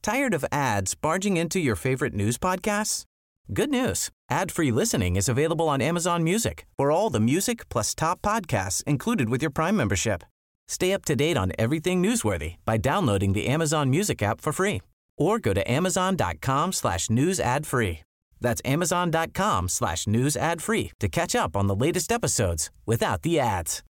Tired of ads barging into your favorite news podcasts? Good news. Ad-free listening is available on Amazon Music for all the music plus top podcasts included with your Prime membership. Stay up to date on everything newsworthy by downloading the Amazon Music app for free or go to amazon.com/news ad free. That's amazon.com/news ad free to catch up on the latest episodes without the ads.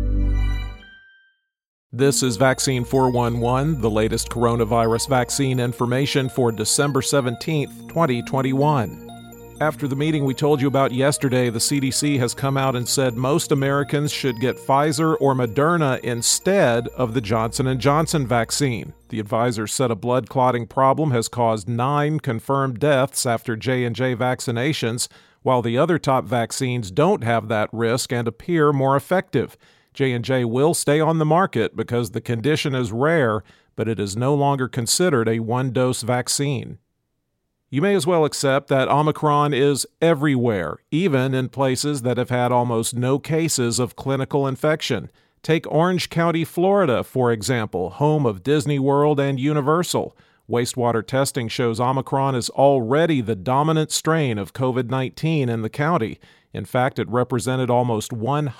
This is Vaccine 411, the latest coronavirus vaccine information for December 17th, 2021. After the meeting we told you about yesterday, the CDC has come out and said most Americans should get Pfizer or Moderna instead of the Johnson & Johnson vaccine. The advisors said a blood clotting problem has caused 9 confirmed deaths after J&J vaccinations, while the other top vaccines don't have that risk and appear more effective. J&J will stay on the market because the condition is rare, but it is no longer considered a one-dose vaccine. You may as well accept that Omicron is everywhere, even in places that have had almost no cases of clinical infection. Take Orange County, Florida, for example, home of Disney World and Universal. Wastewater testing shows Omicron is already the dominant strain of COVID-19 in the county. In fact, it represented almost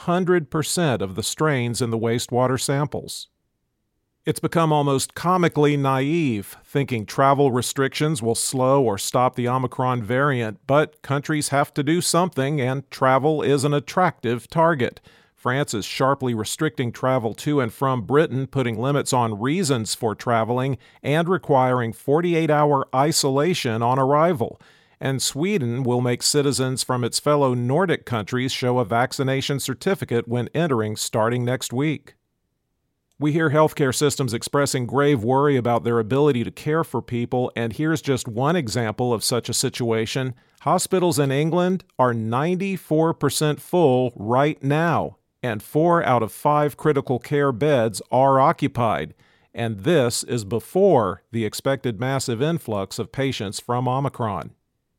100% of the strains in the wastewater samples. It's become almost comically naive, thinking travel restrictions will slow or stop the Omicron variant, but countries have to do something, and travel is an attractive target. France is sharply restricting travel to and from Britain, putting limits on reasons for traveling and requiring 48-hour isolation on arrival. And Sweden will make citizens from its fellow Nordic countries show a vaccination certificate when entering starting next week. We hear healthcare systems expressing grave worry about their ability to care for people, and here's just one example of such a situation. Hospitals in England are 94% full right now, and 4 out of 5 critical care beds are occupied. And this is before the expected massive influx of patients from Omicron.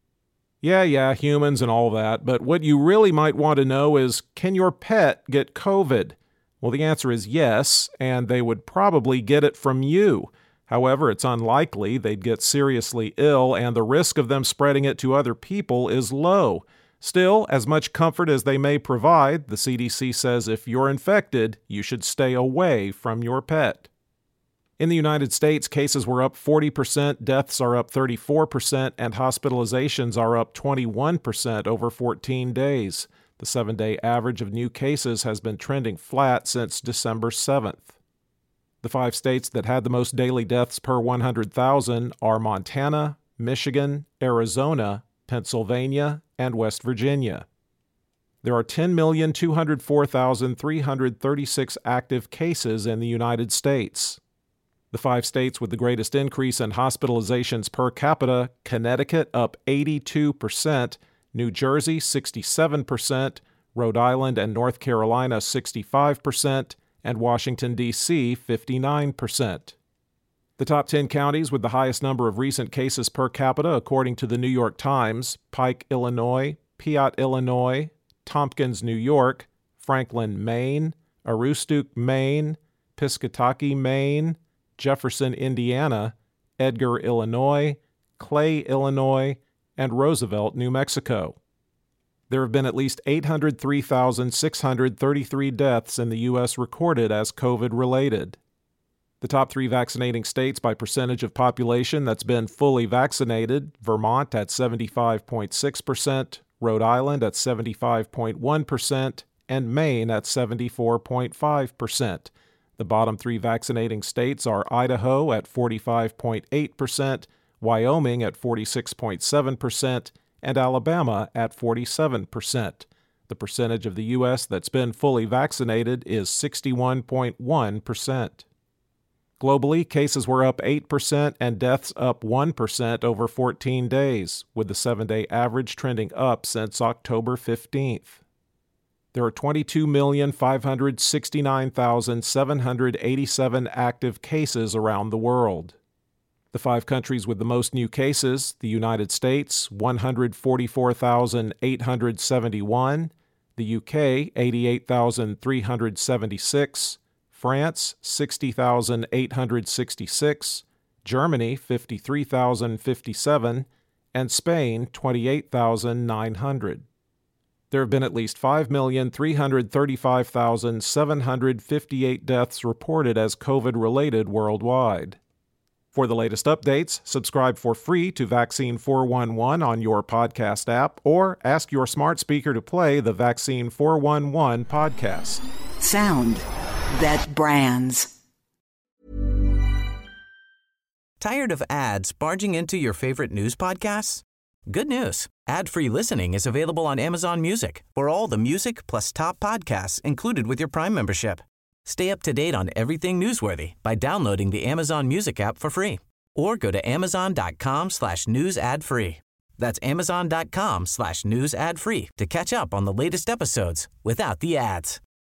Yeah, humans and all that, but what you really might want to know is, can your pet get COVID? Well, the answer is yes, and they would probably get it from you. However, it's unlikely they'd get seriously ill, and the risk of them spreading it to other people is low. Still, as much comfort as they may provide, the CDC says if you're infected, you should stay away from your pet. In the United States, cases were up 40%, deaths are up 34%, and hospitalizations are up 21% over 14 days. The 7-day average of new cases has been trending flat since December 7th. The 5 states that had the most daily deaths per 100,000 are Montana, Michigan, Arizona, Pennsylvania, and West Virginia. There are 10,204,336 active cases in the United States. The 5 states with the greatest increase in hospitalizations per capita: Connecticut up 82%, New Jersey 67%, Rhode Island and North Carolina 65%, and Washington, D.C. 59%. The top 10 counties with the highest number of recent cases per capita, according to the New York Times: Pike, Illinois, Piatt, Illinois, Tompkins, New York, Franklin, Maine, Aroostook, Maine, Piscataqui, Maine, Jefferson, Indiana, Edgar, Illinois, Clay, Illinois, and Roosevelt, New Mexico. There have been at least 803,633 deaths in the U.S. recorded as COVID-related. The top 3 vaccinating states by percentage of population that's been fully vaccinated: Vermont at 75.6%, Rhode Island at 75.1%, and Maine at 74.5%. The bottom 3 vaccinating states are Idaho at 45.8%, Wyoming at 46.7%, and Alabama at 47%. The percentage of the U.S. that's been fully vaccinated is 61.1%. Globally, cases were up 8% and deaths up 1% over 14 days, with the 7-day average trending up since October 15th. There are 22,569,787 active cases around the world. The 5 countries with the most new cases: the United States, 144,871, the UK, 88,376, France, 60,866, Germany 53,057, and Spain 28,900. There have been at least 5,335,758 deaths reported as COVID-related worldwide. For the latest updates, subscribe for free to Vaccine 411 on your podcast app or ask your smart speaker to play the Vaccine 411 podcast. Sound that brands. Tired of ads barging into your favorite news podcasts? Good news. Ad-free listening is available on Amazon Music for all the music plus top podcasts included with your Prime membership. Stay up to date on everything newsworthy by downloading the Amazon Music app for free or go to amazon.com/news ad free. That's amazon.com/news ad free to catch up on the latest episodes without the ads.